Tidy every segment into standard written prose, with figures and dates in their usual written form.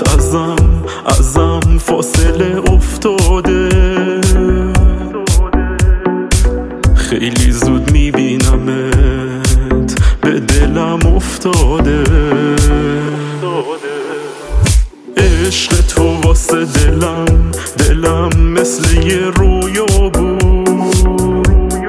حالت ازم فاصله افتاده، خیلی زود میبینمت به دلم افتاده. عشق تو واسه دلم مثل یه رویا بود،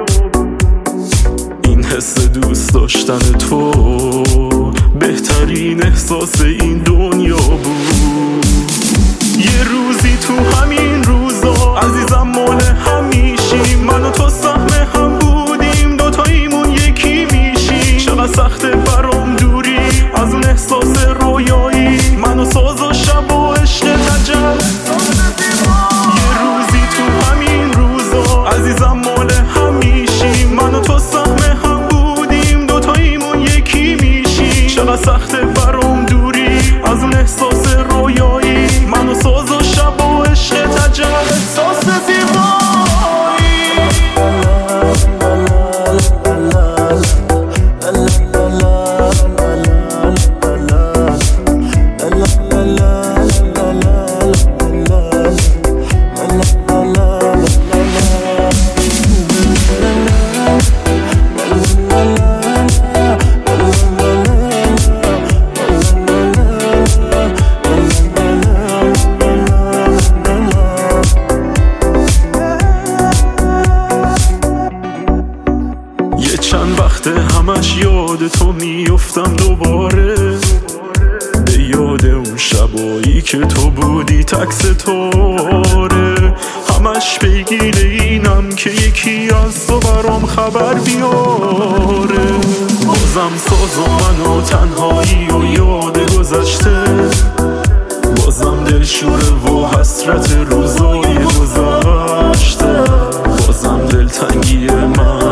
این حس دوست داشتن تو بهترین احساس این دنیا بود. یه روزی تو همین روزا عزیزم مال همیشی، من و تو سهم هم بودیم، دوتاییمون یکی میشیم. چقدر سخته برام دوری از اون احساس رویایی، من و ساز و شب و عشق تجل. یه روزی تو همین روزا عزیزم مال همیشی، من و تو سهم هم بودیم، دوتاییمون یکی میشیم. چقدر سخته برام دوری از اون احساس رویایی، من و ساز و شب و عشق تجل. احساس زیبایی چند وقته همش یاد تو میفتم دوباره، به یاد اون شبایی که تو بودی تک ستاره. همش پیگیر اینم که یکی از تو برام خبر بیاره. بازم ساز و من و تنهایی و یاد گذشته، بازم دلشوره و حسرت روزای گذشته، بازم دلتنگی من.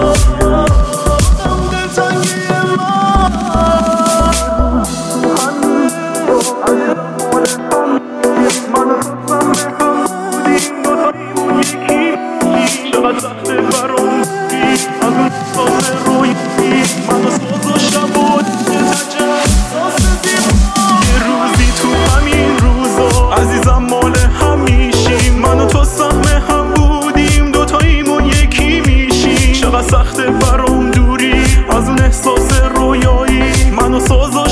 چقدر سخته برام از اون احساس رویایی، من و ساز و شب و یه روزی تو همین روزا عزیزم مال همیشی، من و تو سهم هم بودیم، دوتاییمون یکی میشیم. چقدر سخته برام دوری از اون احساس رویایی، من و ساز و